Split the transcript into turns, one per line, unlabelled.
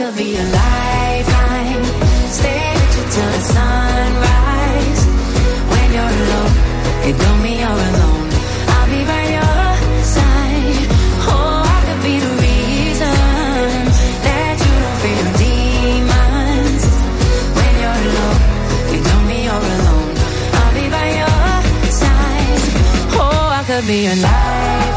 could be a lifeline. Stay with you till the sunrise. When you're alone, you tell me you're alone. I'll be by your side. Oh, I could be the reason that you don't fear demons. When you're alone, you tell me you're alone. I'll be by your side. Oh, I could be a lifeline.